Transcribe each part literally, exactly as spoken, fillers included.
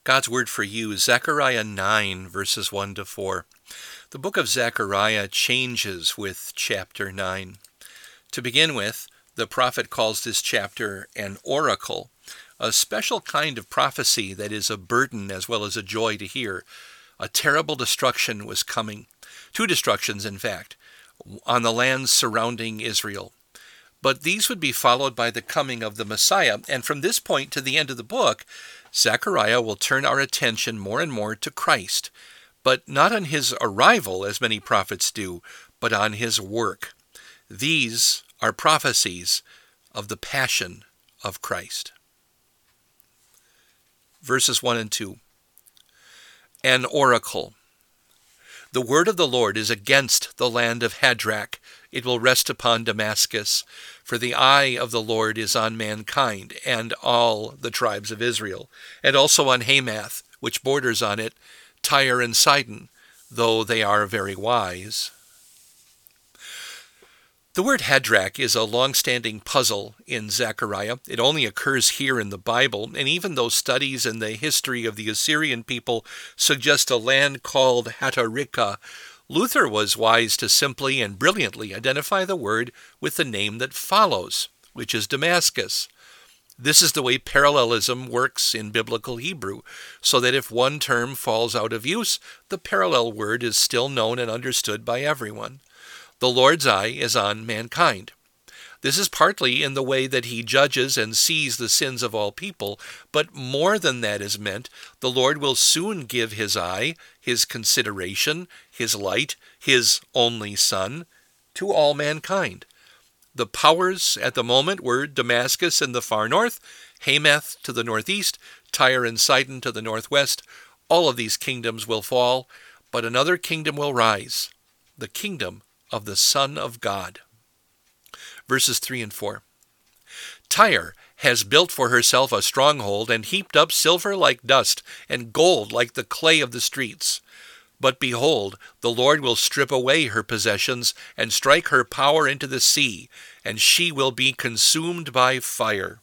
God's word for you, Zechariah nine, verses one to four. The book of Zechariah changes with chapter nine. To begin with, the prophet calls this chapter an oracle, a special kind of prophecy that is a burden as well as a joy to hear. A terrible destruction was coming. Two destructions, in fact, on the lands surrounding Israel. But these would be followed by the coming of the Messiah, and from this point to the end of the book, Zechariah will turn our attention more and more to Christ, but not on his arrival, as many prophets do, but on his work. These are prophecies of the passion of Christ. Verses one and two. An oracle. The word of the Lord is against the land of Hadrach. It will rest upon Damascus. For the eye of the Lord is on mankind and all the tribes of Israel, and also on Hamath, which borders on it, Tyre and Sidon, though they are very wise. The word Hadrach is a long-standing puzzle in Zechariah. It only occurs here in the Bible, and even though studies in the history of the Assyrian people suggest a land called Hattarika, Luther was wise to simply and brilliantly identify the word with the name that follows, which is Damascus. This is the way parallelism works in biblical Hebrew, so that if one term falls out of use, the parallel word is still known and understood by everyone. The Lord's eye is on mankind. This is partly in the way that he judges and sees the sins of all people, but more than that is meant. The Lord will soon give his eye, his consideration, his light, his only Son, to all mankind. The powers at the moment were Damascus in the far north, Hamath to the northeast, Tyre and Sidon to the northwest. All of these kingdoms will fall, but another kingdom will rise, the kingdom of the Son of God. Verses three and four. Tyre has built for herself a stronghold and heaped up silver like dust and gold like the clay of the streets. But behold, the Lord will strip away her possessions and strike her power into the sea, and she will be consumed by fire.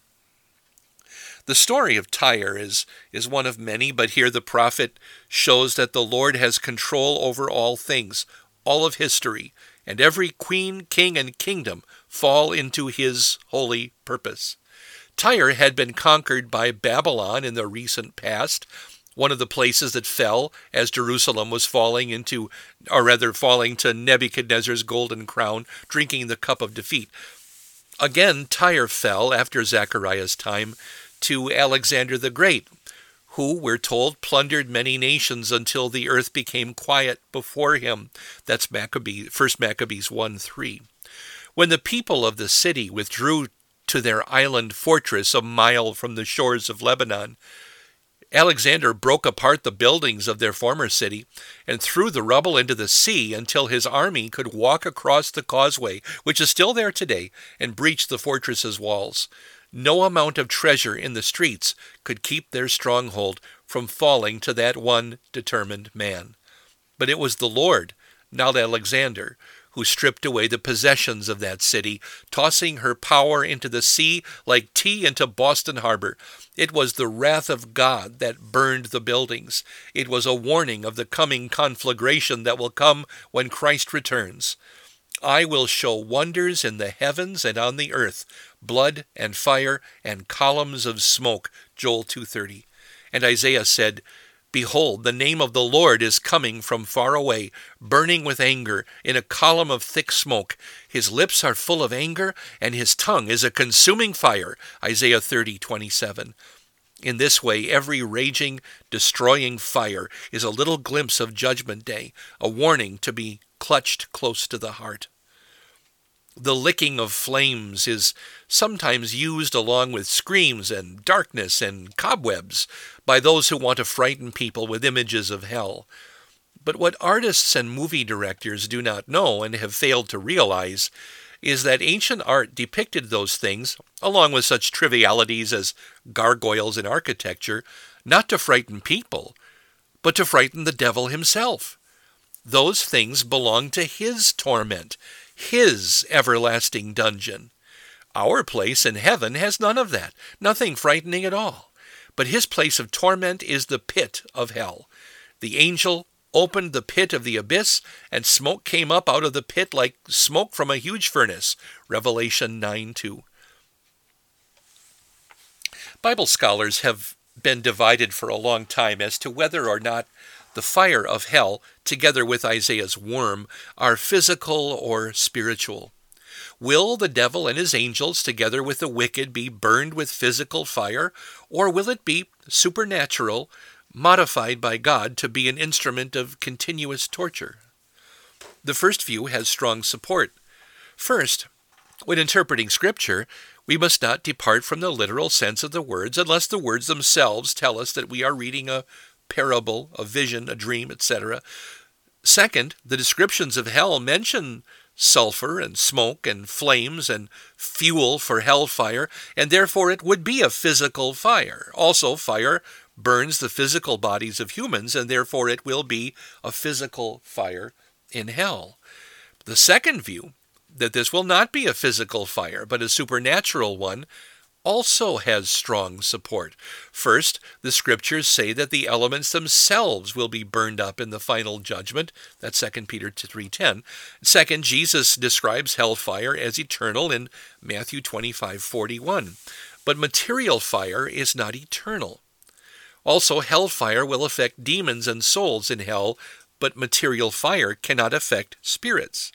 The story of Tyre is, is one of many, but here the prophet shows that the Lord has control over all things, all of history, and every queen, king, and kingdom fall into his holy purpose. Tyre had been conquered by Babylon in the recent past, one of the places that fell as Jerusalem was falling into, or rather falling to Nebuchadnezzar's golden crown, drinking the cup of defeat. Again, Tyre fell after Zechariah's time to Alexander the Great, who, we're told, plundered many nations until the earth became quiet before him. That's Maccabee, First Maccabees one three. When the people of the city withdrew to their island fortress a mile from the shores of Lebanon, Alexander broke apart the buildings of their former city and threw the rubble into the sea until his army could walk across the causeway, which is still there today, and breach the fortress's walls. No amount of treasure in the streets could keep their stronghold from falling to that one determined man. But it was the Lord, not Alexander, who stripped away the possessions of that city, tossing her power into the sea like tea into Boston Harbor. It was the wrath of God that burned the buildings. It was a warning of the coming conflagration that will come when Christ returns. I will show wonders in the heavens and on the earth, blood and fire and columns of smoke, Joel two thirty. And Isaiah said, Behold, the name of the Lord is coming from far away, burning with anger, in a column of thick smoke. His lips are full of anger, and his tongue is a consuming fire, Isaiah thirty twenty-seven. In this way, every raging, destroying fire is a little glimpse of Judgment Day, a warning to be clutched close to the heart. The licking of flames is sometimes used along with screams and darkness and cobwebs by those who want to frighten people with images of hell. But what artists and movie directors do not know and have failed to realize is that ancient art depicted those things, along with such trivialities as gargoyles in architecture, not to frighten people, but to frighten the devil himself. Those things belong to his torment, his everlasting dungeon. Our place in heaven has none of that, nothing frightening at all. but his place of torment is the pit of hell. The angel opened the pit of the abyss, and smoke came up out of the pit like smoke from a huge furnace. Revelation nine two. Bible scholars have been divided for a long time as to whether or not the fire of hell, together with Isaiah's worm, are physical or spiritual. Will the devil and his angels, together with the wicked, be burned with physical fire, or will it be supernatural, modified by God to be an instrument of continuous torture? The first view has strong support. First, when interpreting Scripture, we must not depart from the literal sense of the words unless the words themselves tell us that we are reading a parable, a vision, a dream, et cetera. Second, the descriptions of hell mention sulfur and smoke and flames and fuel for hellfire, and therefore it would be a physical fire. Also, fire burns the physical bodies of humans, and therefore it will be a physical fire in hell. The second view, that this will not be a physical fire, but a supernatural one, also has strong support. First, the Scriptures say that the elements themselves will be burned up in the final judgment. That's Second Peter three ten. Second, Jesus describes hellfire as eternal in Matthew twenty-five forty-one. But material fire is not eternal. Also, hellfire will affect demons and souls in hell, but material fire cannot affect spirits.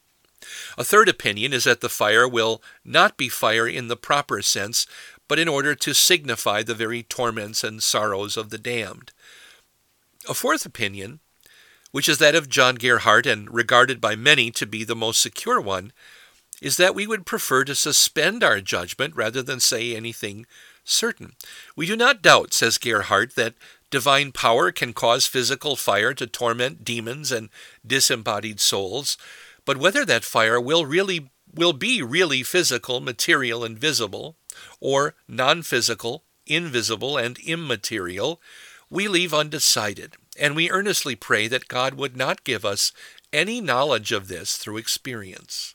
A third opinion is that the fire will not be fire in the proper sense, but in order to signify the very torments and sorrows of the damned. A fourth opinion, which is that of John Gerhardt and regarded by many to be the most secure one, is that we would prefer to suspend our judgment rather than say anything certain. We do not doubt, says Gerhardt, that divine power can cause physical fire to torment demons and disembodied souls, but whether that fire will really will be really physical, material, and visible, or non-physical, invisible, and immaterial, we leave undecided, and we earnestly pray that God would not give us any knowledge of this through experience.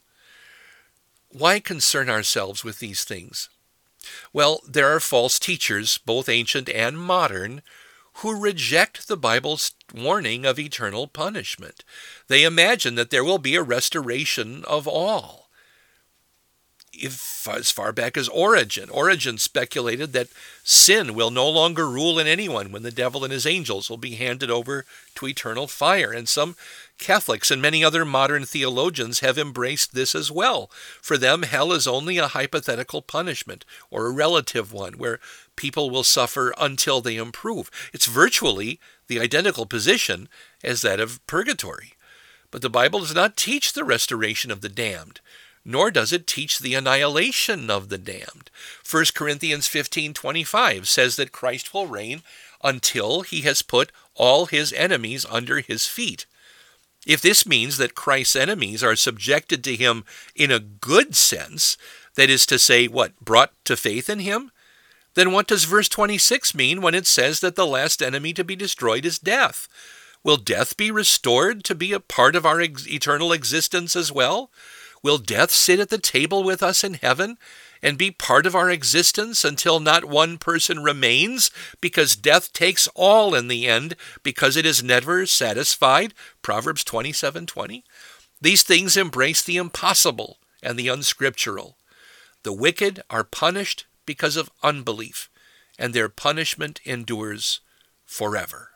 Why concern ourselves with these things? Well, there are false teachers, both ancient and modern, who reject the Bible's warning of eternal punishment. They imagine that there will be a restoration of all. If, as far back as Origen, Origen speculated that sin will no longer rule in anyone when the devil and his angels will be handed over to eternal fire. And some Catholics and many other modern theologians have embraced this as well. For them, hell is only a hypothetical punishment, or a relative one, where people will suffer until they improve. It's virtually the identical position as that of purgatory. But the Bible does not teach the restoration of the damned, nor does it teach the annihilation of the damned. First Corinthians fifteen twenty-five says that Christ will reign until he has put all his enemies under his feet. If this means that Christ's enemies are subjected to him in a good sense, that is to say, what, brought to faith in him, then what does verse twenty-six mean when it says that the last enemy to be destroyed is death? Will death be restored to be a part of our ex- eternal existence as well? Will death sit at the table with us in heaven and be part of our existence until not one person remains, because death takes all in the end, because it is never satisfied? Proverbs twenty-seven twenty. These things embrace the impossible and the unscriptural. The wicked are punished because of unbelief, and their punishment endures forever.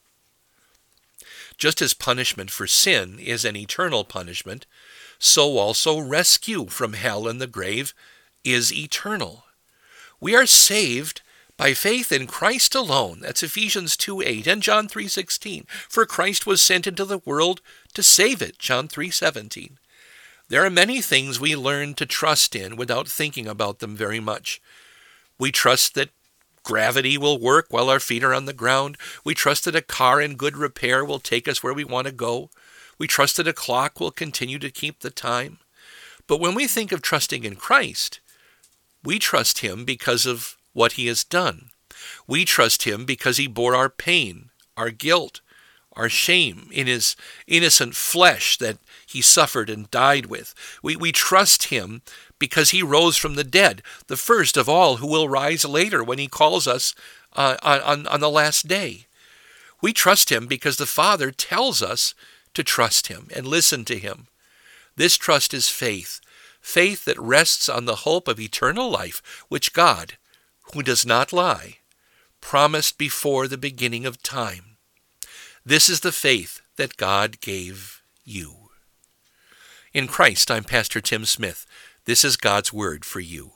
Just as punishment for sin is an eternal punishment, so also rescue from hell and the grave is eternal. We are saved by faith in Christ alone. That's Ephesians two eight and John three sixteen. For Christ was sent into the world to save it, John three seventeen. There are many things we learn to trust in without thinking about them very much. We trust that gravity will work while our feet are on the ground. We trust that a car in good repair will take us where we want to go. We trust that a clock will continue to keep the time. But when we think of trusting in Christ, we trust him because of what he has done. We trust him because he bore our pain, our guilt, our shame in his innocent flesh that he suffered and died with. We, we trust him because he rose from the dead, the first of all who will rise later when he calls us uh, on, on the last day. We trust him because the Father tells us to trust him and listen to him. This trust is faith, faith that rests on the hope of eternal life, which God, who does not lie, promised before the beginning of time. This is the faith that God gave you. In Christ, I'm Pastor Tim Smith. This is God's Word for you.